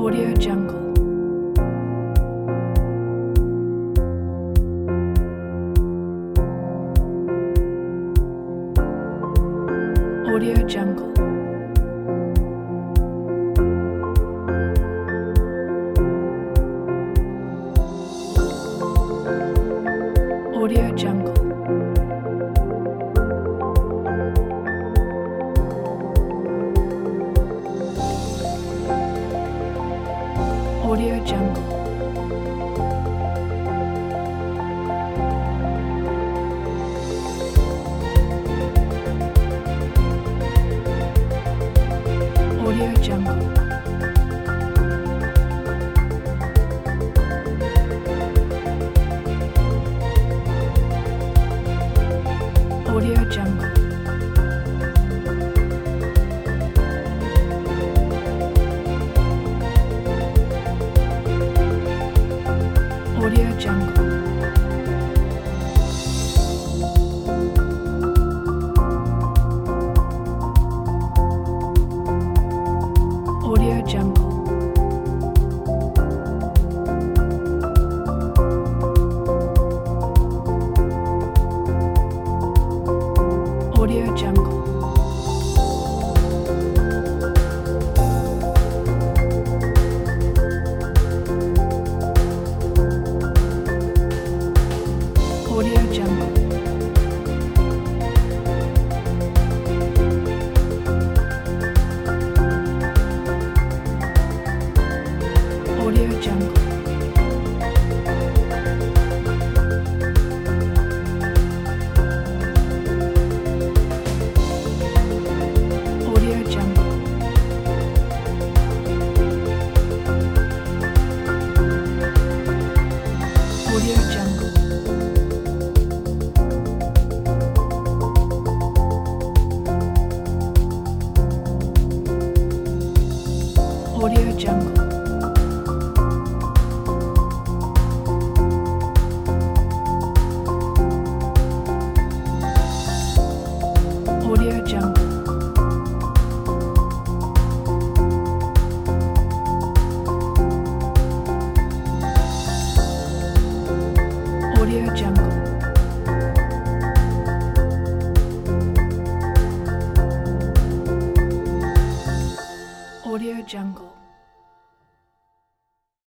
Audio Jungle. Audio Jungle. Audio Jungle. Audio Jungle. Audio Jungle. Audio Jungle. Audio Jungle. Audio Jungle. Audio Jungle. Audio Jungle. Audio Jungle. Audio Jungle. Audio Jungle. Audio Jungle. Audio Jungle. Audio Jungle.